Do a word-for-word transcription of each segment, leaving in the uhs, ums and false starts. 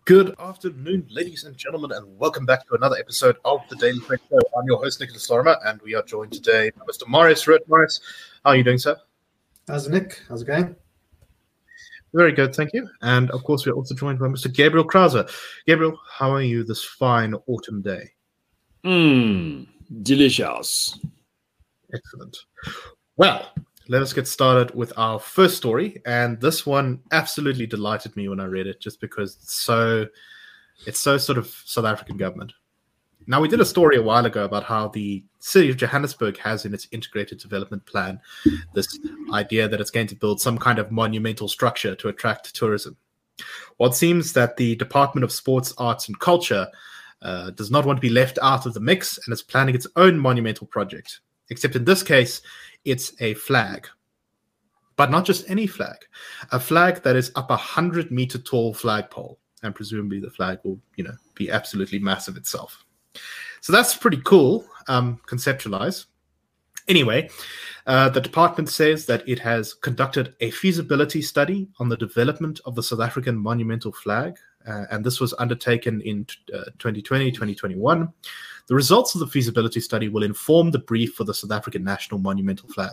Good afternoon, ladies and gentlemen, and welcome back to another episode of the Daily Trade Show. I'm your host, Nicholas Lorimer, and we are joined today by Mister Marius Ruud. Marius, how are you doing, sir? How's it, Nick? How's it going? Very good, thank you. And, of course, we're also joined by Mister Gabriel Krause. Gabriel, how are you this fine autumn day? Mmm, delicious. Excellent. Well, let us get started with our first story, and this one absolutely delighted me when I read it, just because it's so, it's so sort of South African government. Now, we did a story a while ago about how the city of Johannesburg has in its integrated development plan this idea that it's going to build some kind of monumental structure to attract tourism. Well, it seems that the Department of Sports, Arts and Culture uh, does not want to be left out of the mix and is planning its own monumental project, except in this case, it's a flag. But not just any flag. A flag that is up a hundred meter tall flagpole. And presumably the flag will, you know, be absolutely massive itself. So that's pretty cool, um, conceptualize. Anyway, uh, the department says that it has conducted a feasibility study on the development of the South African monumental flag. Uh, and this was undertaken in uh, twenty twenty, twenty twenty-one. The results of the feasibility study will inform the brief for the South African national monumental flag.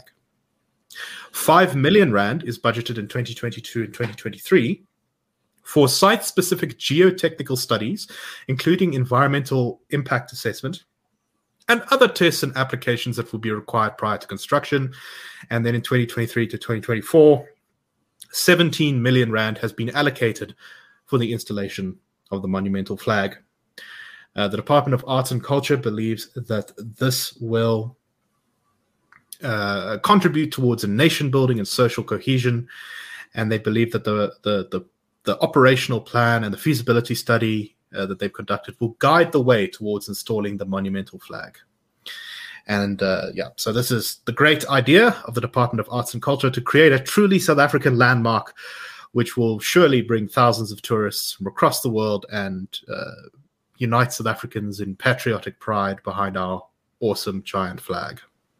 Five million rand is budgeted in twenty twenty-two and twenty twenty-three for site-specific geotechnical studies, including environmental impact assessment and other tests and applications that will be required prior to construction. And then in twenty twenty-three to twenty twenty-four, seventeen million rand has been allocated for the installation of the monumental flag. Uh, the Department of Arts and Culture believes that this will uh, contribute towards a nation building and social cohesion, and they believe that the the the, the operational plan and the feasibility study uh, that they've conducted will guide the way towards installing the monumental flag. And uh, yeah, so this is the great idea of the Department of Arts and Culture to create a truly South African landmark, which will surely bring thousands of tourists from across the world and uh, unite South Africans in patriotic pride behind our awesome giant flag.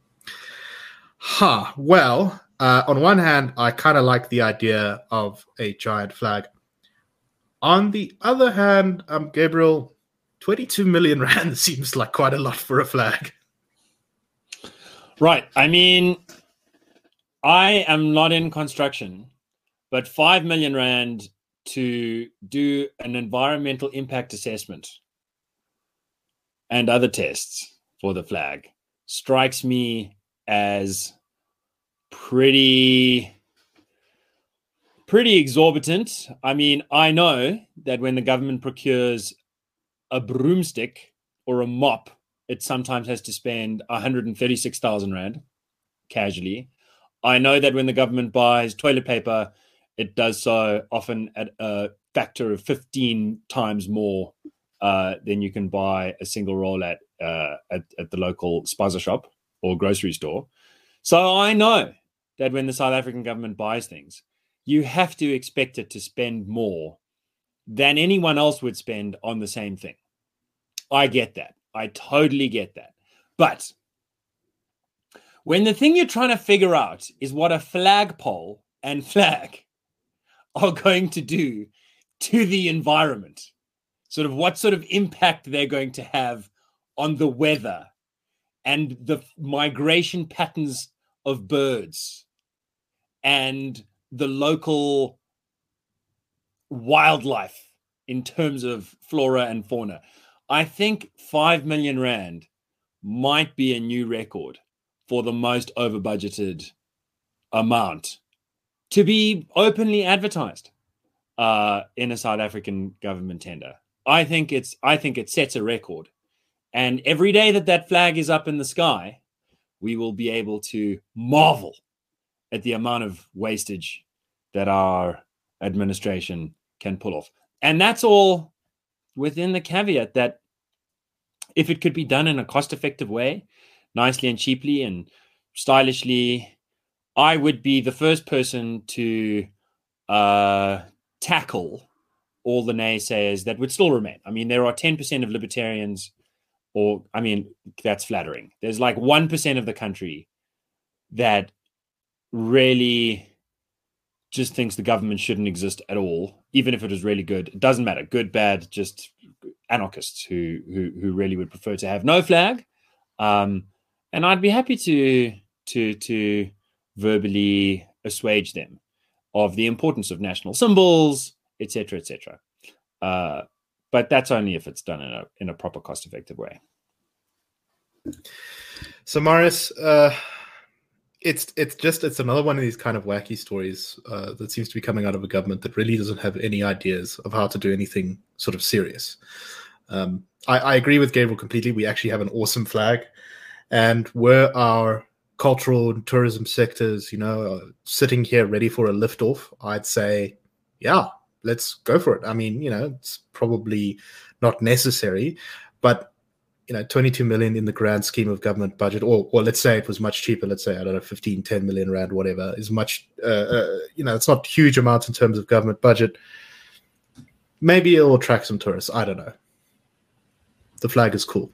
Huh. Well, uh, on one hand, I kind of like the idea of a giant flag. On the other hand, um, Gabriel, twenty-two million rand seems like quite a lot for a flag. Right. I mean, I am not in construction, but five million rand to do an environmental impact assessment and other tests for the flag strikes me as pretty, pretty exorbitant. I mean, I know that when the government procures a broomstick or a mop, it sometimes has to spend one hundred thirty-six thousand rand casually. I know that when the government buys toilet paper, it does so often at a factor of fifteen times more uh, than you can buy a single roll at, uh, at at the local spaza shop or grocery store. So I know that when the South African government buys things, you have to expect it to spend more than anyone else would spend on the same thing. I get that. I totally get that. But when the thing you're trying to figure out is what a flagpole and flag are going to do to the environment, sort of what sort of impact they're going to have on the weather and the migration patterns of birds and the local wildlife in terms of flora and fauna, I think five million rand might be a new record for the most over budgeted amount to be openly advertised uh, in a South African government tender. I think it's. I think it sets a record, and every day that that flag is up in the sky, we will be able to marvel at the amount of wastage that our administration can pull off, and that's all within the caveat that if it could be done in a cost-effective way, nicely and cheaply and stylishly, I would be the first person to uh, tackle all the naysayers that would still remain. I mean, there are ten percent of libertarians, or, I mean, that's flattering. There's like one percent of the country that really just thinks the government shouldn't exist at all, even if it was really good. It doesn't matter, good, bad, just anarchists who who who really would prefer to have no flag. Um, and I'd be happy to to to verbally assuage them of the importance of national symbols, et cetera, et cetera. Uh, but that's only if it's done in a in a proper, cost-effective way. So, Marius, uh, it's it's just it's another one of these kind of wacky stories uh, that seems to be coming out of a government that really doesn't have any ideas of how to do anything sort of serious. Um, I, I agree with Gabriel completely. We actually have an awesome flag, and were our cultural and tourism sectors, you know, uh, sitting here ready for a liftoff, I'd say, yeah, let's go for it. I mean, you know, it's probably not necessary, but you know, twenty-two million in the grand scheme of government budget, or or let's say it was much cheaper. Let's say, I don't know, fifteen, ten million rand, whatever, is much, uh, uh, you know, it's not huge amounts in terms of government budget. Maybe it will attract some tourists. I don't know. The flag is cool.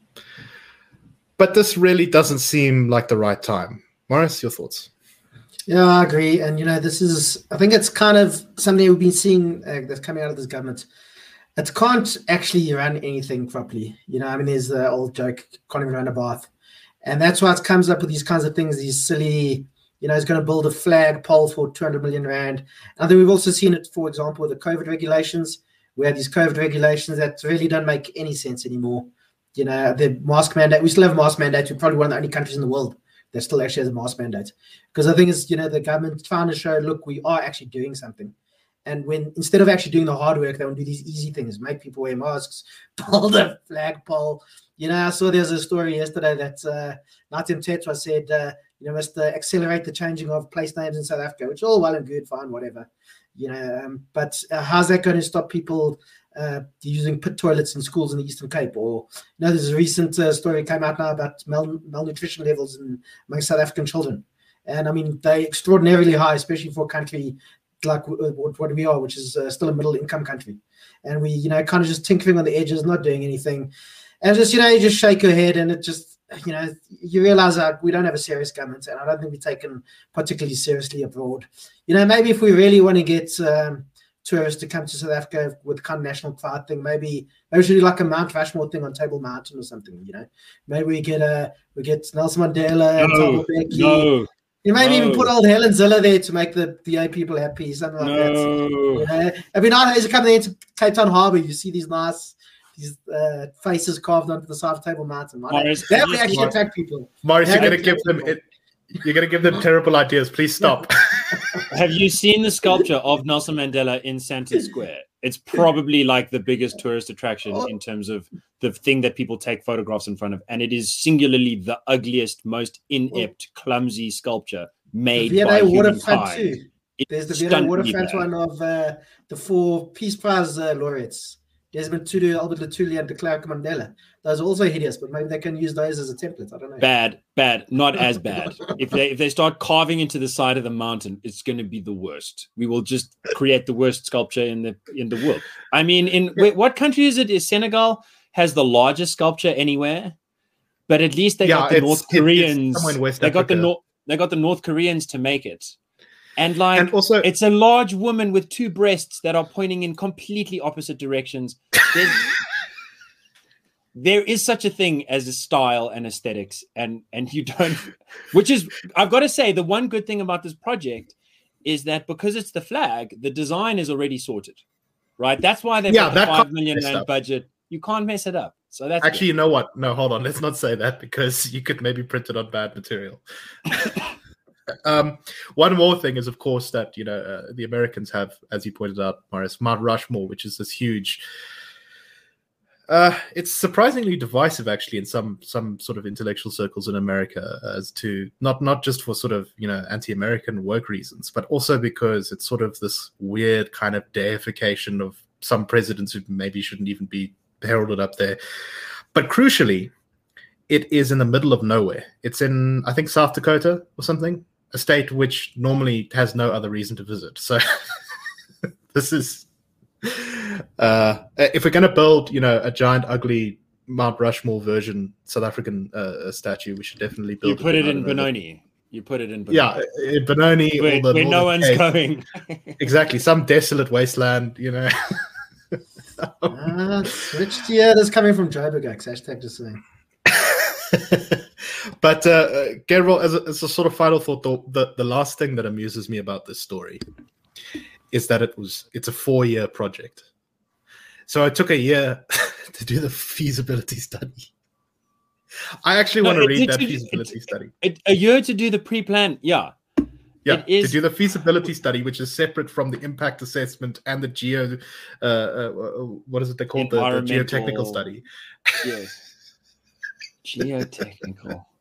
But this really doesn't seem like the right time. Morris, your thoughts? Yeah, I agree. And, you know, this is, I think it's kind of something we've been seeing uh, that's coming out of this government. It can't actually run anything properly. You know, I mean, there's the old joke, can't even run a bath. And that's why it comes up with these kinds of things, these silly, you know, it's going to build a flag pole for two hundred million rand. And then we've also seen it, for example, with the COVID regulations. We had these COVID regulations that really don't make any sense anymore. You know, the mask mandate, we still have a mask mandate. We're probably one of the only countries in the world that still actually has a mask mandate. Because I think it's, you know, the government trying to show, look, we are actually doing something. And when, instead of actually doing the hard work, they want to do these easy things, make people wear masks, build a flagpole. You know, I saw there's a story yesterday that uh, Natim Tetra said, uh, you know, must uh, accelerate the changing of place names in South Africa, which is all well and good, fine, whatever. You know, um, but uh, how's that going to stop people uh, using pit toilets in schools in the Eastern Cape? Or, you know, there's a recent uh, story came out now about mal- malnutrition levels in among South African children. And, I mean, they're extraordinarily high, especially for a country like what we are, which is uh, still a middle-income country. And we, you know, kind of just tinkering on the edges, not doing anything. And just, you know, you just shake your head and it just, you know, you realize that we don't have a serious government, and I don't think we're taken particularly seriously abroad. You know, maybe if we really want to get um, tourists to come to South Africa with kind of national pride thing, maybe maybe we should do like a Mount Rushmore thing on Table Mountain or something. You know, maybe we get a we get Nelson Mandela and No, Thabo Mbeki. no, You maybe no. even put old Helen Ziller there to make the V I people happy, something like that. no. You know? I mean, I as you come into Cape Town Harbour, you see these nice these uh, faces carved onto the side of Table Mountain. Right? Morris, That would actually Morris. attract people. Morris, you're That going to would give them attract it, you're going to give them terrible ideas. Please stop. Have you seen the sculpture of Nelson Mandela in Sandton Square? It's probably like the biggest tourist attraction in terms of the thing that people take photographs in front of. And it is singularly the ugliest, most inept, clumsy sculpture made the by V and A waterfront humankind. too. It's There's the V and A stunningly waterfront bad. one of uh, the four Peace Prize uh, laureates. Desmond Tutu, Albert Lutuli, and de Klerk Mandela. Those are also hideous, but maybe they can use those as a template. I don't know. Bad, bad, not as bad. If they if they start carving into the side of the mountain, it's going to be the worst. We will just create the worst sculpture in the in the world. I mean, in wait, what country is it? Is Senegal has the largest sculpture anywhere? But at least they Yeah, got the it's- North it- it's Koreans. somewhere in West they got the Africa. North. They got the North Koreans to make it, and like And also, it's a large woman with two breasts that are pointing in completely opposite directions. There's, there is such a thing as a style and aesthetics, and and you don't, which is, I've got to say, the one good thing about this project is that because it's the flag, the design is already sorted, right? That's why they've Yeah, got the that five can't million mess rand up. budget. You can't mess it up. So that's actually, you know what? No, hold on. Let's not say that because you could maybe print it on bad material. um, one more thing is, of course, that you know uh, the Americans have, as you pointed out, Morris, Mount Rushmore, which is this huge. Uh, it's surprisingly divisive, actually, in some some sort of intellectual circles in America, as to not not just for sort of you know anti-American woke reasons, but also because it's sort of this weird kind of deification of some presidents who maybe shouldn't even be heralded up there. But crucially, it is in the middle of nowhere. It's in, I think, South Dakota or something, a state which normally has no other reason to visit. So this is. Uh, if we're going to build, you know, a giant, ugly Mount Rushmore version South African uh, statue, we should definitely build. You put it I in don't know, Benoni. You put it in Benoni. Yeah, in Benoni. Where, or the where no one's Cape. going. Exactly. Some desolate wasteland, you know. uh, switched here. This is coming from Joburg, hashtag just saying. But uh, Gabriel, as a, as a sort of final thought, the, the the last thing that amuses me about this story is that it was it's a four-year project. So it took a year to do the feasibility study. I actually no, want to read that feasibility study. It, a year to do the pre-plan, yeah. Yeah, is, to do the feasibility study, which is separate from the impact assessment and the geo, uh, uh, what is it they call the, the geotechnical study? Yes, geotechnical.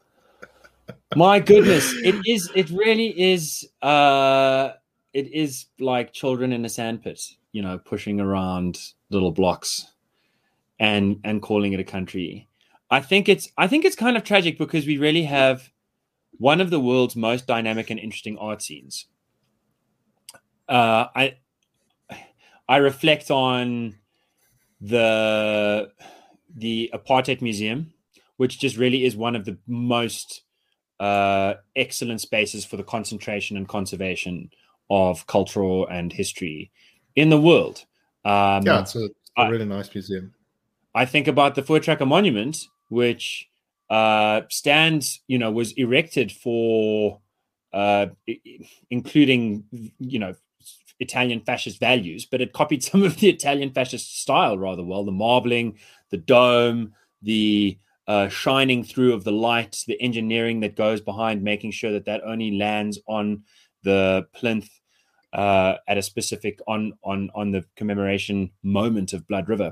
My goodness, it is. It really is. Uh, it is like children in a sandpit, you know, pushing around little blocks, and and calling it a country. I think it's. I think it's kind of tragic because we really have one of the world's most dynamic and interesting art scenes. Uh, I I reflect on the the Apartheid Museum, which just really is one of the most uh, excellent spaces for the concentration and conservation of cultural and history in the world. Um, yeah, it's a, it's a really I, nice museum. I think about the Voortrekker Monument, which uh, stands, you know, was erected for uh, including, you know, Italian fascist values, but it copied some of the Italian fascist style rather well. The marbling, the dome, the uh, shining through of the light, the engineering that goes behind making sure that that only lands on the plinth uh, at a specific on on on the commemoration moment of Blood River.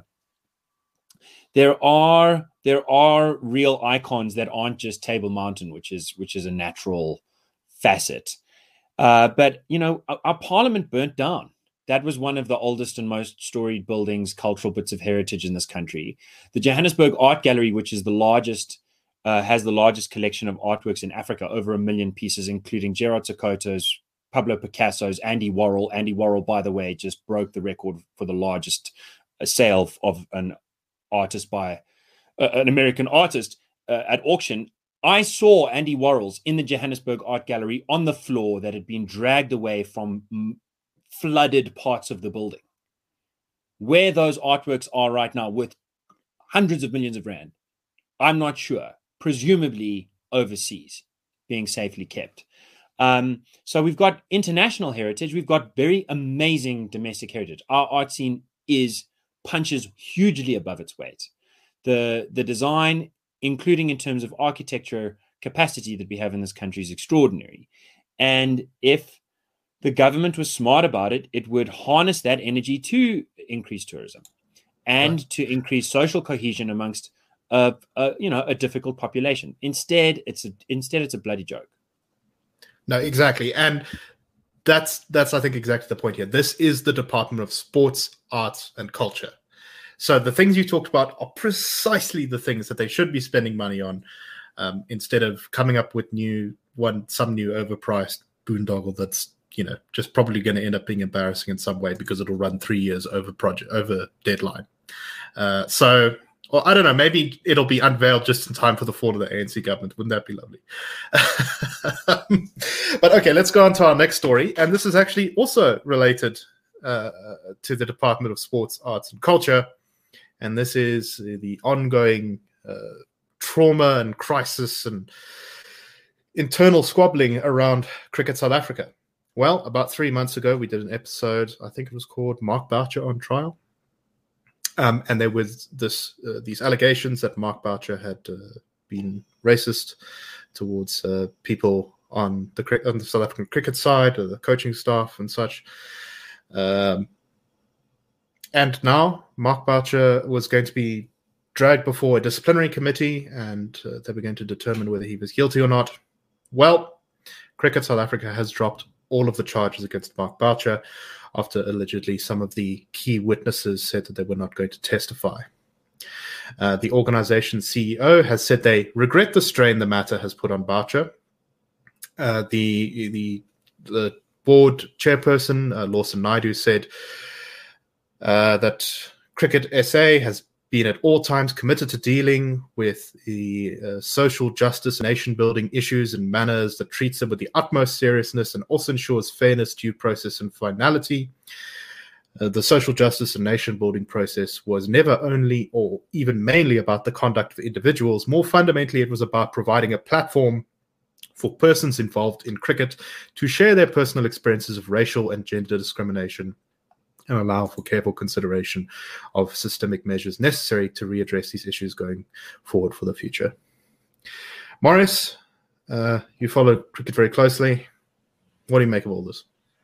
There are there are real icons that aren't just Table Mountain, which is which is a natural facet. Uh, but, you know, our, our parliament burnt down. That was one of the oldest and most storied buildings, cultural bits of heritage in this country. The Johannesburg Art Gallery, which is the largest, uh, has the largest collection of artworks in Africa, over a million pieces, including Gerard Sokoto's, Pablo Picasso's, Andy Warhol. Andy Warhol, by the way, just broke the record for the largest uh, sale of an artist by uh, an American artist uh, at auction. I saw Andy Warhol's in the Johannesburg Art Gallery on the floor that had been dragged away from m- flooded parts of the building. Where those artworks are right now, worth hundreds of millions of rand, I'm not sure. Presumably overseas, being safely kept. Um, so we've got international heritage. We've got very amazing domestic heritage. Our art scene is punches hugely above its weight. The the design, including in terms of architecture capacity that we have in this country, is extraordinary. And if the government was smart about it, it would harness that energy to increase tourism and right. to increase social cohesion amongst a, a you know a difficult population. Instead, it's a instead it's a bloody joke. No, exactly. And that's that's I think exactly the point here. This is the Department of Sports, Arts and Culture. So the things you talked about are precisely the things that they should be spending money on, um, instead of coming up with new one, some new overpriced boondoggle that's, you know, just probably going to end up being embarrassing in some way because it'll run three years over project over deadline. Uh, so, well, I don't know, maybe it'll be unveiled just in time for the fall of the A N C government. Wouldn't that be lovely? But okay, let's go on to our next story, and this is actually also related uh, to the Department of Sports, Arts and Culture. And this is the ongoing uh, trauma and crisis and internal squabbling around Cricket South Africa. Well, about three months ago, we did an episode, I think it was called Mark Boucher on Trial. Um, and there was this uh, these allegations that Mark Boucher had uh, been racist towards uh, people on the, on the South African cricket side, or the coaching staff and such. Um, And now Mark Boucher was going to be dragged before a disciplinary committee, and uh, they were going to determine whether he was guilty or not. Well, Cricket South Africa has dropped all of the charges against Mark Boucher after allegedly some of the key witnesses said that they were not going to testify. Uh, the organization's C E O has said they regret the strain the matter has put on Boucher. Uh, the, the, the board chairperson, uh, Lawson Naidu, said Uh, that Cricket S A has been at all times committed to dealing with the uh, social justice and nation-building issues in manners that treats them with the utmost seriousness and also ensures fairness, due process, and finality. Uh, the social justice and nation-building process was never only or even mainly about the conduct of individuals. More fundamentally, it was about providing a platform for persons involved in cricket to share their personal experiences of racial and gender discrimination and allow for careful consideration of systemic measures necessary to readdress these issues going forward for the future. Morris, uh, you follow cricket very closely. What do you make of all this?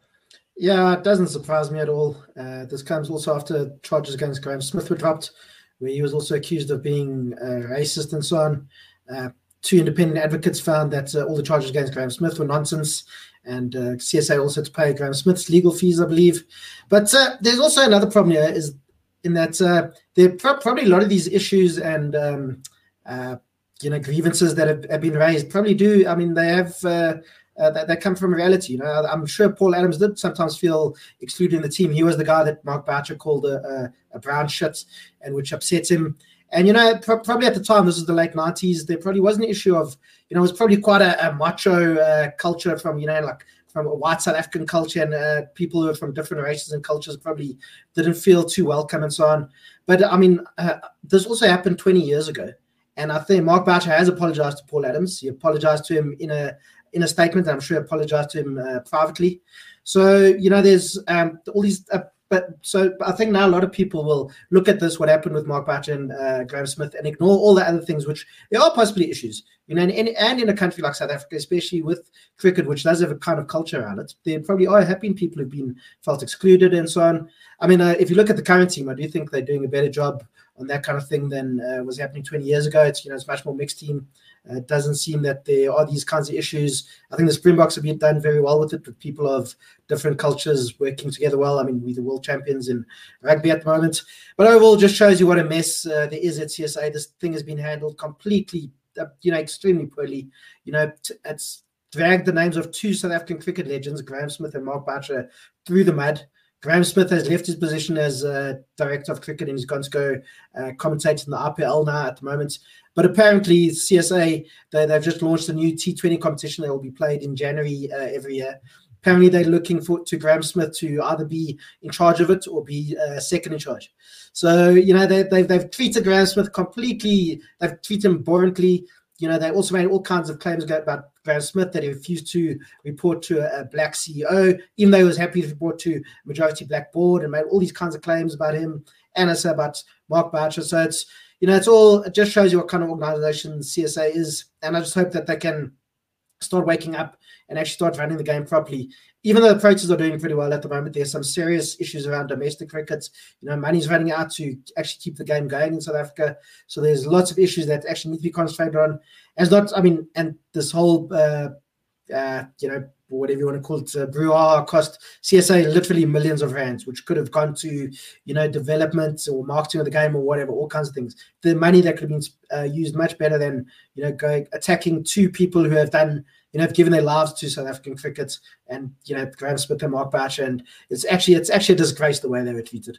Yeah, it doesn't surprise me at all. Uh, this comes also after charges against Graham Smith were dropped, where he was also accused of being uh, racist and so on. Uh, two independent advocates found that uh, all the charges against Graham Smith were nonsense, and uh, C S A also had to pay Graham Smith's legal fees, I believe. But uh, there's also another problem here, is in that uh, there are pro- probably a lot of these issues and um, uh, you know grievances that have, have been raised probably do. I mean, they have. Uh, Uh, that, that come from reality. You know, I'm sure Paul Adams did sometimes feel excluded in the team. He was the guy that Mark Boucher called a, a, a brown shit, and which upsets him. And, you know, pro- probably at the time, this was the late nineties, there probably was an issue of, you know, it was probably quite a, a macho uh, culture from, you know, like from a white South African culture, and uh, people who are from different races and cultures probably didn't feel too welcome and so on. But, I mean, uh, this also happened twenty years ago. And I think Mark Boucher has apologized to Paul Adams. He apologized to him in a in a statement, and I'm sure apologized to him uh, privately. So, you know, there's um, all these, uh, but so I think now a lot of people will look at this, what happened with Mark Boucher and uh, Graham Smith, and ignore all the other things, which there are possibly issues, you know, and, and in a country like South Africa, especially with cricket, which does have a kind of culture around it, there probably are happy people who've been felt excluded and so on. I mean, uh, if you look at the current team, I do think they're doing a better job on that kind of thing than uh, was happening twenty years ago. It's, you know, it's much more mixed team. Uh, it doesn't seem that there are these kinds of issues. I think the Springboks have been done very well with it, with people of different cultures working together well. I mean, we're the world champions in rugby at the moment. But overall, just shows you what a mess uh, there is at C S A. This thing has been handled completely, uh, you know, extremely poorly. You know, t- it's dragged the names of two South African cricket legends, Graham Smith and Mark Boucher, through the mud. Graham Smith has left his position as uh, director of cricket, and he's going to go uh, commentate in the I P L now at the moment. But apparently C S A, they, they've just launched a new T twenty competition that will be played in January uh, every year. Apparently they're looking for to Graham Smith to either be in charge of it or be uh, second in charge. So, you know, they, they've, they've treated Graham Smith completely, they've treated him abhorrently. You know, they also made all kinds of claims about Graham Smith, that he refused to report to a, a black C E O, even though he was happy to report to a majority black board, and made all these kinds of claims about him, and also about Mark Boucher. So it's, you know, it's all, it just shows you what kind of organization C S A is. And I just hope that they can start waking up and actually start running the game properly. Even though the Proteas are doing pretty well at the moment, there's some serious issues around domestic cricket. You know, money's running out to actually keep the game going in South Africa. So there's lots of issues that actually need to be concentrated on. As not, I mean, and this whole, uh, uh, you know, whatever you want to call it, uh, brouhaha cost C S A literally millions of rands, which could have gone to, you know, development or marketing of the game or whatever, all kinds of things. The money that could have been uh, used much better than, you know, going attacking two people who have done, you know, have given their lives to South African cricket, and, you know, Graham Smith and Mark Boucher. And it's actually, it's actually a disgrace the way they were treated.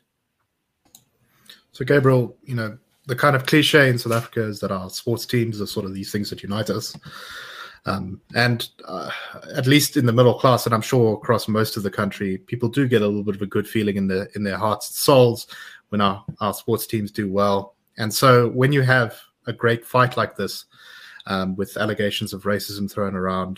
So, Gabriel, you know, the kind of cliche in South Africa is that our sports teams are sort of these things that unite us. Um, and uh, at least in the middle class, and I'm sure across most of the country, people do get a little bit of a good feeling in their in their hearts and souls when our, our sports teams do well. And so when you have a great fight like this, um, with allegations of racism thrown around,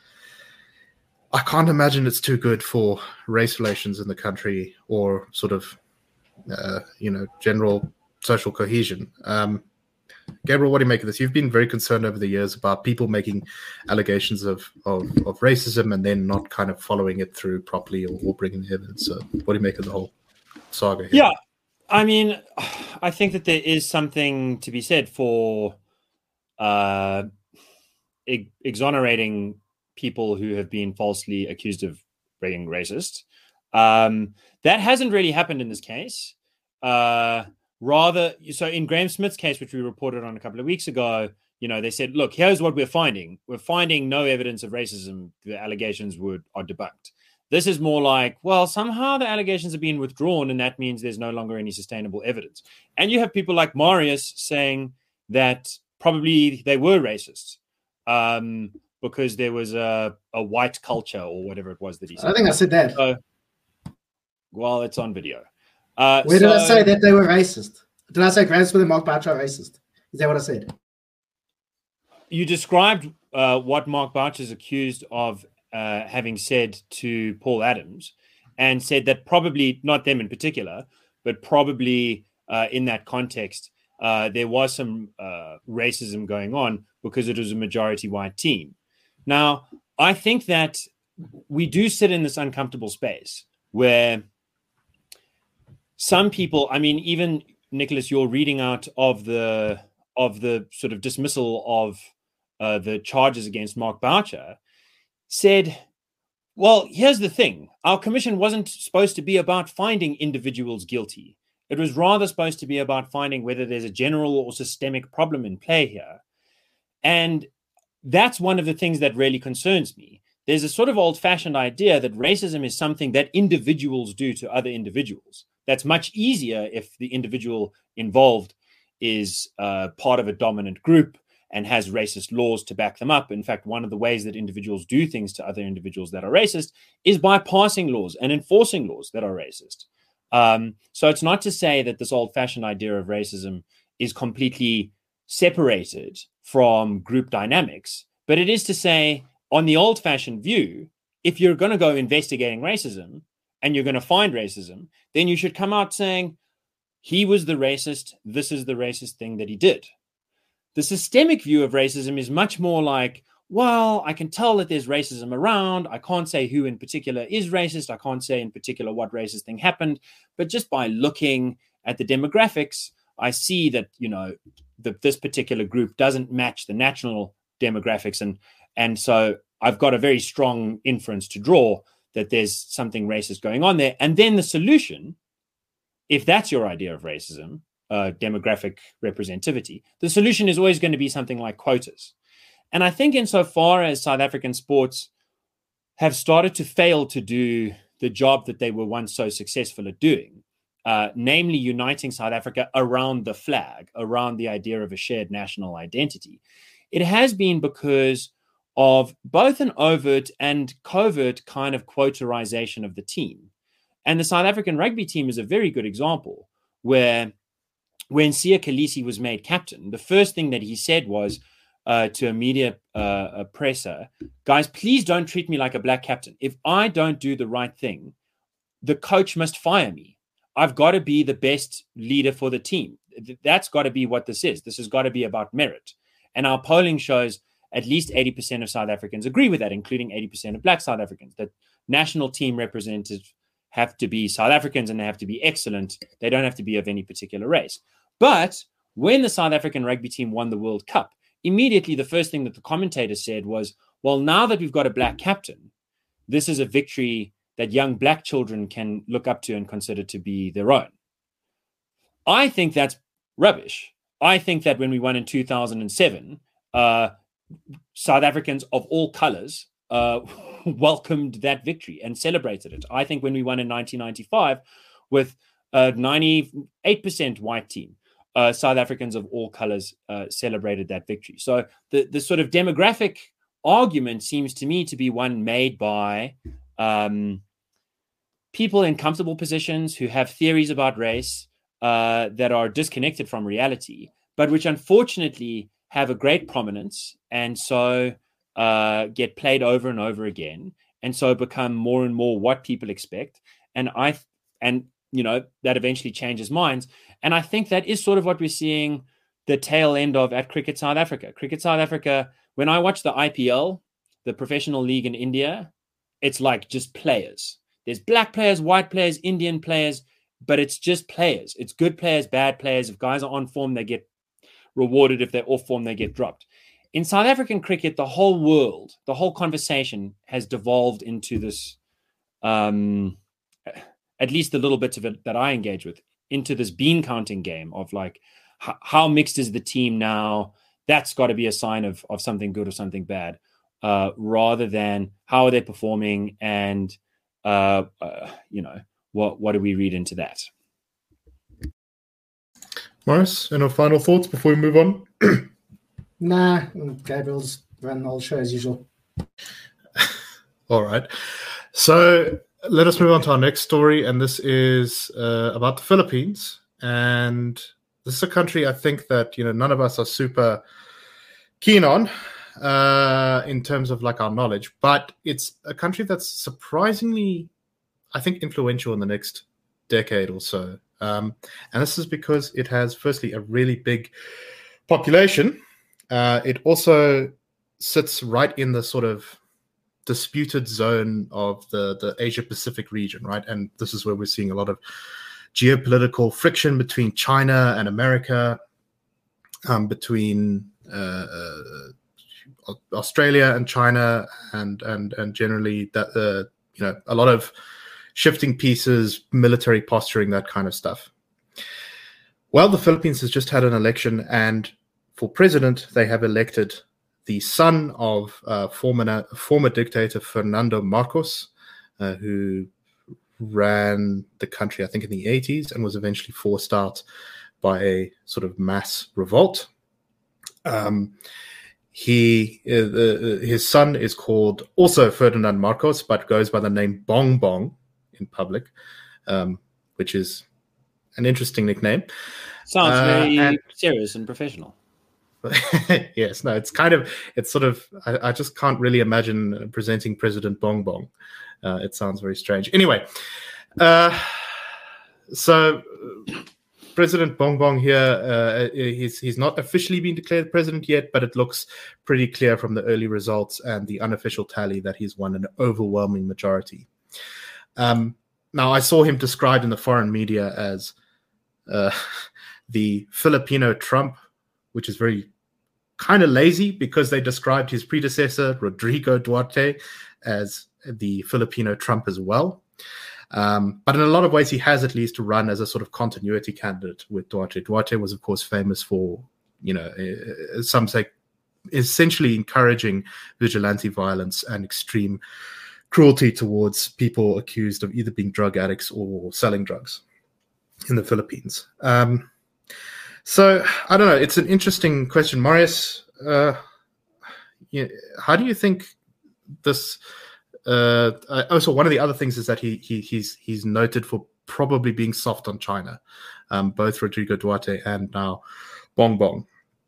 I can't imagine it's too good for race relations in the country, or sort of, uh, you know, general social cohesion. Um, Gabriel, what do you make of this? You've been very concerned over the years about people making allegations of, of, of racism and then not kind of following it through properly, or, or bringing the evidence. So what do you make of the whole saga here? Yeah, I mean, I think that there is something to be said for uh, ex- exonerating people who have been falsely accused of being racist. Um, that hasn't really happened in this case. Uh, Rather, so in Graham Smith's case, which we reported on a couple of weeks ago, you know, they said, look, here's what we're finding. We're finding no evidence of racism. The allegations would are debunked. This is more like, well, somehow the allegations have been withdrawn, and that means there's no longer any sustainable evidence. And you have people like Marius saying that probably they were racist um, because there was a, a white culture or whatever it was that he said. I think I said that. So, well, it's on video. Uh, Where so, did I say that they were racist? Did I say Grant Smith and Mark Boucher are racist? Is that what I said? You described uh, what Mark Boucher is accused of uh, having said to Paul Adams, and said that probably, not them in particular, but probably uh, in that context, uh, there was some uh, racism going on because it was a majority white team. Now, I think that we do sit in this uncomfortable space where some people, I mean, even Nicholas, your reading out of the of the sort of dismissal of uh, the charges against Mark Boucher said, well, here's the thing. Our commission wasn't supposed to be about finding individuals guilty. It was rather supposed to be about finding whether there's a general or systemic problem in play here. And that's one of the things that really concerns me. There's a sort of old-fashioned idea that racism is something that individuals do to other individuals. That's much easier if the individual involved is uh, part of a dominant group and has racist laws to back them up. In fact, one of the ways that individuals do things to other individuals that are racist is by passing laws and enforcing laws that are racist. Um, so it's not to say that this old-fashioned idea of racism is completely separated from group dynamics, but it is to say, on the old-fashioned view, if you're going to go investigating racism and you're going to find racism, then you should come out saying, he was the racist, this is the racist thing that he did. The systemic view of racism is much more like, well, I can tell that there's racism around. I can't say who in particular is racist. I can't say in particular what racist thing happened. But just by looking at the demographics, I see that, you know, the, this particular group doesn't match the national demographics. And, and so I've got a very strong inference to draw that there's something racist going on there. And then the solution, if that's your idea of racism, uh, demographic representativity, the solution is always going to be something like quotas. And I think insofar as South African sports have started to fail to do the job that they were once so successful at doing, uh, namely uniting South Africa around the flag, around the idea of a shared national identity, it has been because of both an overt and covert kind of quotarization of the team. And the South African rugby team is a very good example where when Siya Kolisi was made captain, the first thing that he said was uh, to a media uh, a presser, guys, please don't treat me like a black captain. If I don't do the right thing, the coach must fire me. I've got to be the best leader for the team. That's got to be what this is. This has got to be about merit. And our polling shows at least eighty percent of South Africans agree with that, including eighty percent of black South Africans, that national team representatives have to be South Africans and they have to be excellent. They don't have to be of any particular race. But when the South African rugby team won the World Cup, immediately the first thing that the commentator said was, well, now that we've got a black captain, this is a victory that young black children can look up to and consider to be their own. I think that's rubbish. I think that when we won in two thousand seven, uh, South Africans of all colors uh, welcomed that victory and celebrated it. I think when we won in nineteen ninety-five with a ninety-eight percent white team, uh, South Africans of all colors uh, celebrated that victory. So the, the sort of demographic argument seems to me to be one made by um, people in comfortable positions who have theories about race uh, that are disconnected from reality, but which unfortunately have a great prominence and so uh, get played over and over again, and so become more and more what people expect. And I, and you know, that eventually changes minds. And I think that is sort of what we're seeing the tail end of at Cricket South Africa. Cricket South Africa, when I watch the I P L, the professional league in India, it's like just players. There's black players, white players, Indian players, but it's just players. It's good players, bad players. If guys are on form, they get rewarded. If they're off form, they get dropped. In South African cricket, the whole world, the whole conversation has devolved into this, um, at least the little bits of it that I engage with, into this bean counting game of like, h- how mixed is the team now? That's got to be a sign of, of something good or something bad, uh, rather than how are they performing and uh, uh, you know, what what do we read into that? Morris, any final thoughts before we move on? Nah, Gabriel's run the whole show as usual. All right. So let us move on to our next story, and this is uh, about the Philippines. And this is a country I think that, you know, none of us are super keen on uh, in terms of like our knowledge, but it's a country that's surprisingly, I think, influential in the next decade or so. Um, and this is because it has, firstly, a really big population. Uh, it also sits right in the sort of disputed zone of the, the Asia-Pacific region, right? And this is where we're seeing a lot of geopolitical friction between China and America, um, between uh, uh, Australia and China, and and and generally that uh, you know a lot of shifting pieces, military posturing, that kind of stuff. Well, the Philippines has just had an election, and for president, they have elected the son of uh, former former dictator Ferdinand Marcos, uh, who ran the country, I think, in the eighties, and was eventually forced out by a sort of mass revolt. Um, he, uh, uh, his son is called also Ferdinand Marcos, but goes by the name Bong Bong in public, um, which is an interesting nickname. Sounds very uh, and, serious and professional. Yes, no, it's kind of, it's sort of, I, I just can't really imagine presenting President Bong Bong. Uh, it sounds very strange. Anyway, uh, so President Bong Bong here, uh, he's he's not officially been declared president yet, but it looks pretty clear from the early results and the unofficial tally that he's won an overwhelming majority. Um, now, I saw him described in the foreign media as uh, the Filipino Trump, which is very kind of lazy because they described his predecessor, Rodrigo Duterte, as the Filipino Trump as well. Um, but in a lot of ways, he has at least run as a sort of continuity candidate with Duterte. Duterte was, of course, famous for, you know, uh, some say essentially encouraging vigilante violence and extreme cruelty towards people accused of either being drug addicts or selling drugs in the Philippines. Um, so, I don't know. It's an interesting question. Marius, uh, you know, how do you think this... Uh, also, one of the other things is that he he he's he's noted for probably being soft on China, um, both Rodrigo Duterte and now Bong Bong.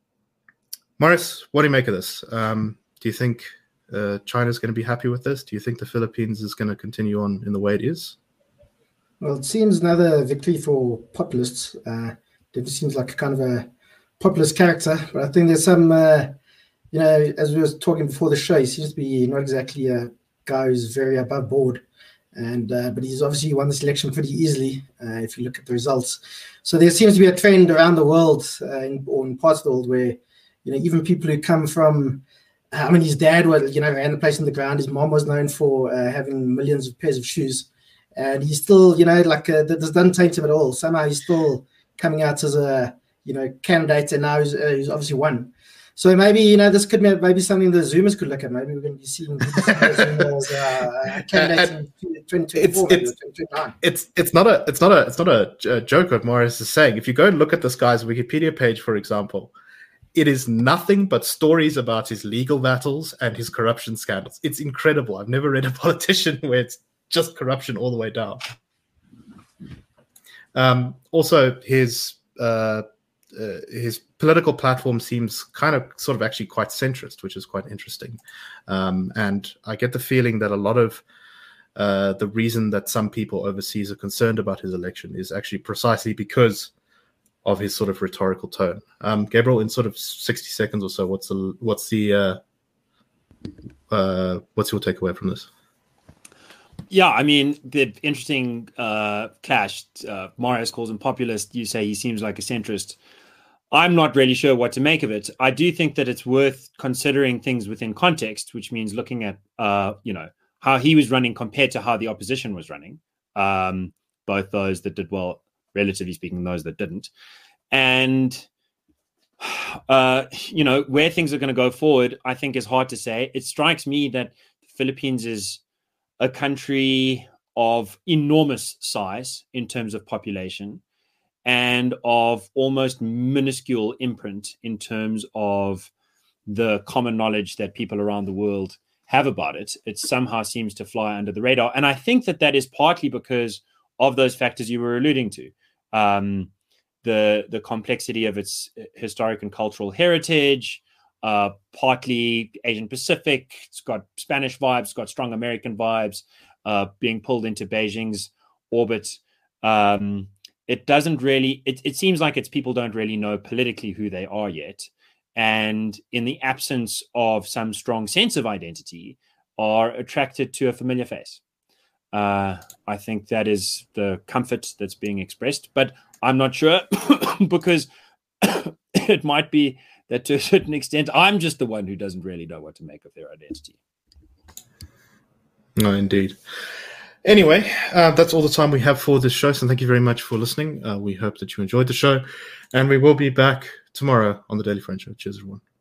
Morris, what do you make of this? Um, do you think uh, China's going to be happy with this? Do you think the Philippines is going to continue on in the way it is? Well, it seems another victory for populists. Uh, it seems like a kind of a populist character, but I think there's some, uh, you know, as we were talking before the show, he seems to be not exactly a guy who's very above board, and uh, but he's obviously won this election pretty easily uh, if you look at the results. So there seems to be a trend around the world, uh, in, or in parts of the world, where, you know, even people who come from, I mean, his dad was, you know, ran the place on the ground. His mom was known for uh, having millions of pairs of shoes, and he's still, you know, like uh, this doesn't taint him at all. Somehow he's still coming out as a, you know, candidate, and now he's, uh, he's obviously won. So maybe, you know, this could be maybe something the Zoomers could look at. Maybe we're going to be seeing Zoomers uh, candidates in twenty twenty-four. It's, it's, it's, it's not a it's not a it's not a joke what Morris is saying. If you go and look at this guy's Wikipedia page, for example, it is nothing but stories about his legal battles and his corruption scandals. It's incredible. I've never read a politician where it's just corruption all the way down. Um, also, his uh, uh, his political platform seems kind of sort of actually quite centrist, which is quite interesting. Um, and I get the feeling that a lot of uh, the reason that some people overseas are concerned about his election is actually precisely because of his sort of rhetorical tone. Um, Gabriel, in sort of sixty seconds or so, what's the what's the uh, uh, what's your takeaway from this? Yeah, I mean, the interesting uh, clash. Uh, Marius calls him populist. You say he seems like a centrist. I'm not really sure what to make of it. I do think that it's worth considering things within context, which means looking at, uh, you know, how he was running compared to how the opposition was running, um, both those that did well, relatively speaking, those that didn't. And, uh, you know, where things are going to go forward, I think is hard to say. It strikes me that the Philippines is a country of enormous size in terms of population and of almost minuscule imprint in terms of the common knowledge that people around the world have about it. It somehow seems to fly under the radar. And I think that that is partly because of those factors you were alluding to. Um, the, the complexity of its historic and cultural heritage, uh, partly Asian Pacific, it's got Spanish vibes, it's got strong American vibes, uh, being pulled into Beijing's orbit. Um, it doesn't really, it, it seems like it's people don't really know politically who they are yet. And in the absence of some strong sense of identity, are attracted to a familiar face. Uh, I think that is the comfort that's being expressed, but I'm not sure because it might be that to a certain extent, I'm just the one who doesn't really know what to make of their identity. No, indeed. Anyway, uh, that's all the time we have for this show. So thank you very much for listening. Uh, we hope that you enjoyed the show, and we will be back tomorrow on the Daily Friend Show. Cheers, everyone.